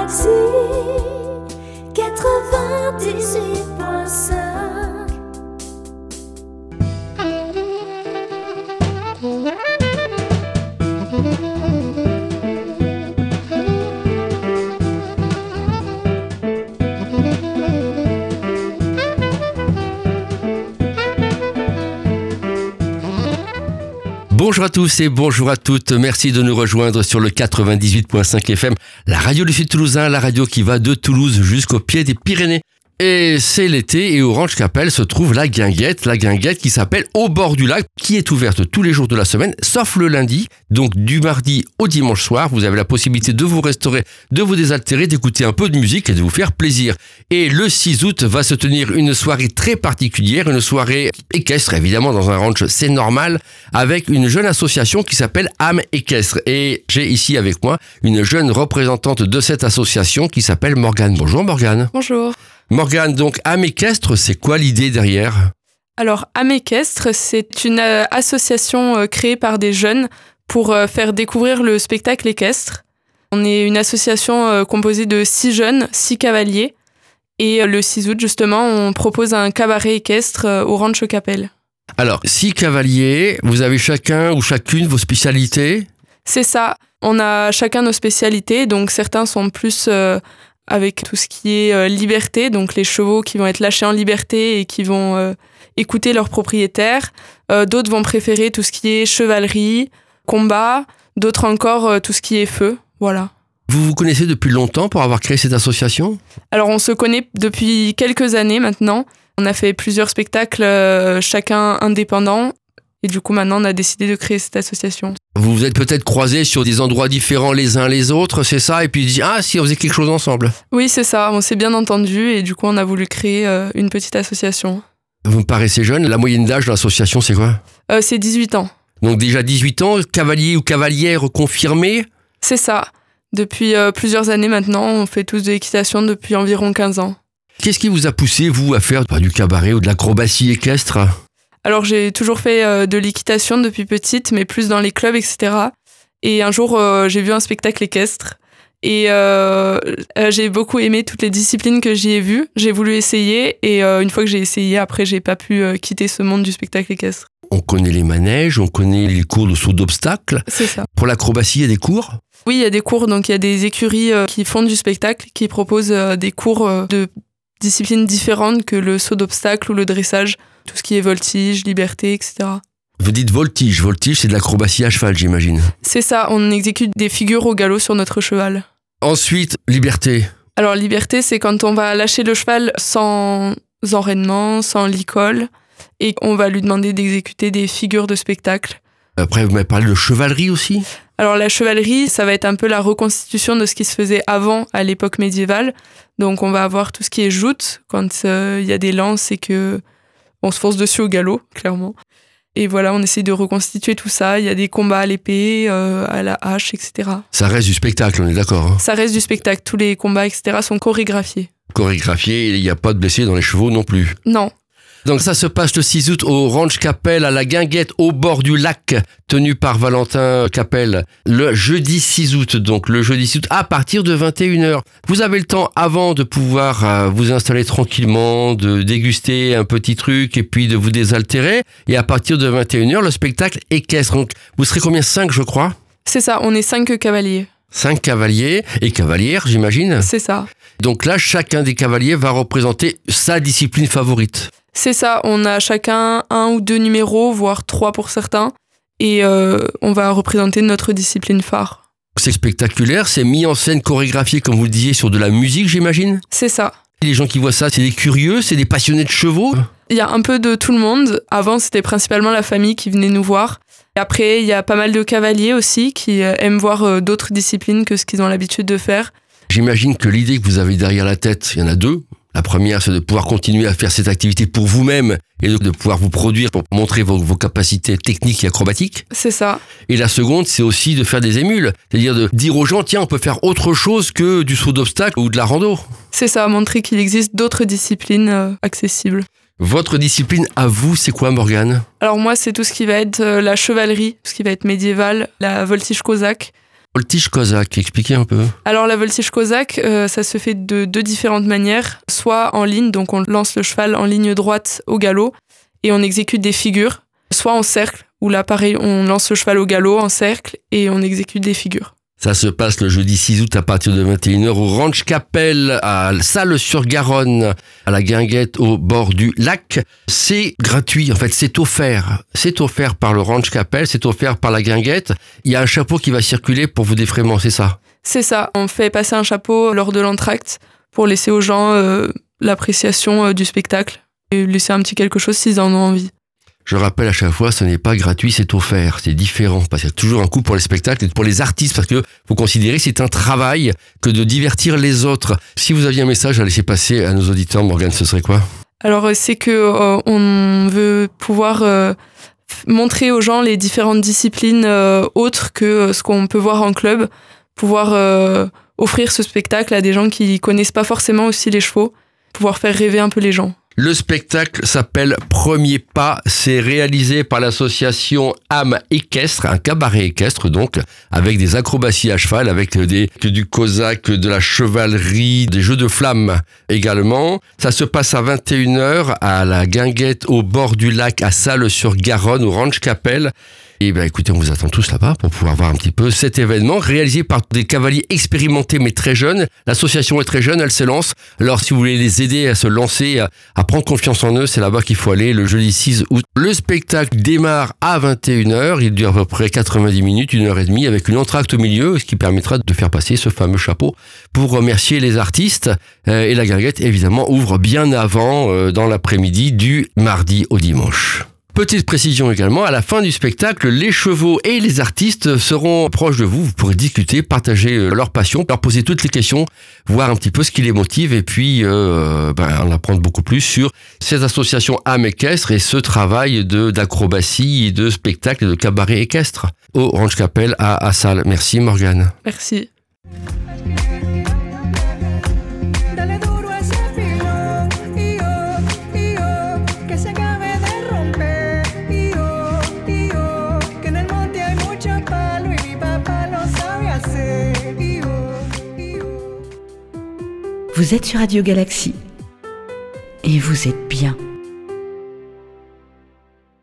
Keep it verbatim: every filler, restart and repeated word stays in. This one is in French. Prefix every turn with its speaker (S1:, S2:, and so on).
S1: quatre-vingt-dix-huit point cinq.
S2: Bonjour à tous et bonjour à toutes, merci de nous rejoindre sur le quatre-vingt-dix-huit point cinq F M, la radio du Sud Toulousain, la radio qui va de Toulouse jusqu'au pied des Pyrénées. Et c'est l'été et au Ranch-Capelle se trouve la guinguette, la guinguette qui s'appelle Au bord du lac, qui est ouverte tous les jours de la semaine, sauf le lundi, donc du mardi au dimanche soir. Vous avez la possibilité de vous restaurer, de vous désaltérer, d'écouter un peu de musique et de vous faire plaisir. Et le six août va se tenir une soirée très particulière, une soirée équestre, évidemment dans un ranch c'est normal, avec une jeune association qui s'appelle Âme Équestre. Et j'ai ici avec moi une jeune représentante de cette association qui s'appelle Morgane. Bonjour Morgane.
S3: Bonjour.
S2: Morgane, donc Âme Équestre, c'est quoi l'idée derrière ?
S3: Alors, Âme Équestre, c'est une euh, association euh, créée par des jeunes pour euh, faire découvrir le spectacle équestre. On est une association euh, composée de six jeunes, six cavaliers. Et euh, le six août, justement, on propose un cabaret équestre euh, au Ranch-Capelle.
S2: Alors, six cavaliers, vous avez chacun ou chacune vos spécialités ?
S3: C'est ça. On a chacun nos spécialités. Donc, certains sont plus... Euh, avec tout ce qui est euh, liberté, donc les chevaux qui vont être lâchés en liberté et qui vont euh, écouter leurs propriétaires. Euh, d'autres vont préférer tout ce qui est chevalerie, combat, d'autres encore euh, tout ce qui est feu, voilà.
S2: Vous vous connaissez depuis longtemps pour avoir créé cette association ?
S3: Alors on se connaît depuis quelques années maintenant. On a fait plusieurs spectacles, euh, chacun indépendant. Et du coup, maintenant, on a décidé de créer cette association.
S2: Vous vous êtes peut-être croisés sur des endroits différents les uns les autres, c'est ça ? Et puis dit ah si on faisait quelque chose ensemble.
S3: Oui, c'est ça. On s'est bien entendu et du coup, on a voulu créer euh, une petite association.
S2: Vous me paraissez jeune. La moyenne d'âge de l'association, c'est quoi ?
S3: euh, C'est dix-huit ans.
S2: Donc déjà dix-huit ans, cavalier ou cavalière confirmé ?
S3: C'est ça. Depuis euh, plusieurs années maintenant, on fait tous de l'équitation depuis environ quinze ans.
S2: Qu'est-ce qui vous a poussé, vous, à faire bah, du cabaret ou de l'acrobatie équestre ?
S3: Alors j'ai toujours fait euh, de l'équitation depuis petite, mais plus dans les clubs, et cetera. Et un jour, euh, j'ai vu un spectacle équestre. Et euh, euh, j'ai beaucoup aimé toutes les disciplines que j'y ai vues. J'ai voulu essayer. Et euh, une fois que j'ai essayé, après, j'ai pas pu euh, quitter ce monde du spectacle équestre.
S2: On connaît les manèges, on connaît les cours de saut d'obstacles.
S3: C'est ça.
S2: Pour l'acrobatie, il y a des cours ?
S3: Oui, il y a des cours. Donc il y a des écuries euh, qui font du spectacle, qui proposent euh, des cours euh, de disciplines différentes que le saut d'obstacles ou le dressage. Tout ce qui est voltige, liberté, et cetera.
S2: Vous dites voltige. Voltige, c'est de l'acrobatie à cheval, j'imagine.
S3: C'est ça, on exécute des figures au galop sur notre cheval.
S2: Ensuite, liberté.
S3: Alors, liberté, c'est quand on va lâcher le cheval sans enraînement, sans licol, et on va lui demander d'exécuter des figures de spectacle.
S2: Après, vous m'avez parlé de chevalerie aussi ?
S3: Alors, la chevalerie, ça va être un peu la reconstitution de ce qui se faisait avant, à l'époque médiévale. Donc, on va avoir tout ce qui est joute, quand il euh, y a des lances et que... on se force dessus au galop, clairement. Et voilà, on essaie de reconstituer tout ça. Il y a des combats à l'épée, euh, à la hache, et cetera. Ça
S2: reste du spectacle, on est d'accord, hein ?
S3: Ça reste du spectacle. Tous les combats, et cetera sont chorégraphiés.
S2: Chorégraphiés, il n'y a pas de blessés dans les chevaux non plus ?
S3: Non.
S2: Donc ça se passe le six août au Ranch-Capelle, à la guinguette, au bord du lac, tenu par Valentin Capelle, le jeudi six août, donc le jeudi six août, à partir de vingt et une heures. Vous avez le temps avant de pouvoir euh, vous installer tranquillement, de déguster un petit truc et puis de vous désaltérer. Et à partir de vingt et une heures, le spectacle équestre. Donc vous serez combien ? Cinq, je crois ?
S3: C'est ça, on est cinq cavaliers.
S2: Cinq cavaliers et cavalières, j'imagine ?
S3: C'est ça.
S2: Donc là, chacun des cavaliers va représenter sa discipline favorite.
S3: C'est ça, on a chacun un ou deux numéros, voire trois pour certains, et euh, on va représenter notre discipline phare.
S2: C'est spectaculaire, c'est mis en scène, chorégraphié, comme vous le disiez, sur de la musique, j'imagine ?
S3: C'est ça.
S2: Les gens qui voient ça, c'est des curieux, c'est des passionnés de chevaux ?
S3: Il y a un peu de tout le monde. Avant, c'était principalement la famille qui venait nous voir. Et après, il y a pas mal de cavaliers aussi qui aiment voir d'autres disciplines que ce qu'ils ont l'habitude de faire.
S2: J'imagine que l'idée que vous avez derrière la tête, il y en a deux. La première, c'est de pouvoir continuer à faire cette activité pour vous-même et de pouvoir vous produire pour montrer vos, vos capacités techniques et acrobatiques.
S3: C'est ça.
S2: Et la seconde, c'est aussi de faire des émules. C'est-à-dire de dire aux gens, tiens, on peut faire autre chose que du saut d'obstacle ou de la rando.
S3: C'est ça, montrer qu'il existe d'autres disciplines euh, accessibles.
S2: Votre discipline à vous, c'est quoi, Morgane ?
S3: Alors moi, c'est tout ce qui va être euh, la chevalerie, tout ce qui va être médiéval, la voltige cosaque.
S2: Voltige cosaque, expliquez un peu.
S3: Alors la voltige cosaque, euh, ça se fait de deux différentes manières. Soit en ligne, donc on lance le cheval en ligne droite au galop et on exécute des figures. Soit en cercle, où là pareil, on lance le cheval au galop en cercle et on exécute des figures.
S2: Ça se passe le jeudi six août à partir de vingt et une heures au Ranch Capelle à Salles-sur-Garonne, à la Guinguette au bord du lac. C'est gratuit, en fait, c'est offert. C'est offert par le Ranch Capelle, c'est offert par la Guinguette. Il y a un chapeau qui va circuler pour vous défraiement, c'est ça?
S3: C'est ça, on fait passer un chapeau lors de l'entracte pour laisser aux gens euh, l'appréciation euh, du spectacle et laisser un petit quelque chose s'ils en ont envie.
S2: Je rappelle à chaque fois, ce n'est pas gratuit, c'est offert, c'est différent. Parce qu'il y a toujours un coût pour les spectacles et pour les artistes, parce que faut considérer que c'est un travail que de divertir les autres. Si vous aviez un message à laisser passer à nos auditeurs, Morgane, ce serait quoi?
S3: Alors c'est que euh, on veut pouvoir euh, montrer aux gens les différentes disciplines euh, autres que euh, ce qu'on peut voir en club, pouvoir euh, offrir ce spectacle à des gens qui connaissent pas forcément aussi les chevaux, pouvoir faire rêver un peu les gens.
S2: Le spectacle s'appelle Premier Pas, c'est réalisé par l'association Âme Équestre, un cabaret équestre donc, avec des acrobaties à cheval, avec des, du cosaque, de la chevalerie, des jeux de flammes également. Ça se passe à vingt et une heures à la Guinguette au bord du lac à Salles-sur-Garonne, au Ranch Capelle. Et ben écoutez, on vous attend tous là-bas pour pouvoir voir un petit peu cet événement réalisé par des cavaliers expérimentés mais très jeunes. L'association est très jeune, elle se lance. Alors si vous voulez les aider à se lancer, à, à prendre confiance en eux, c'est là-bas qu'il faut aller le jeudi six août. Le spectacle démarre à vingt et une heures, il dure à peu près quatre-vingt-dix minutes, une heure et demie avec une entracte au milieu, ce qui permettra de faire passer ce fameux chapeau pour remercier les artistes. Et la Guinguette évidemment ouvre bien avant dans l'après-midi du mardi au dimanche. Petite précision également, à la fin du spectacle, les chevaux et les artistes seront proches de vous. Vous pourrez discuter, partager leur passion, leur poser toutes les questions, voir un petit peu ce qui les motive et puis euh, ben, en apprendre beaucoup plus sur ces associations âme équestre et ce travail de, d'acrobatie et de spectacle et de cabaret équestre au Ranch Capelle à, à Salles. Merci Morgane.
S3: Merci.
S1: Vous êtes sur Radio Galaxie et vous êtes bien.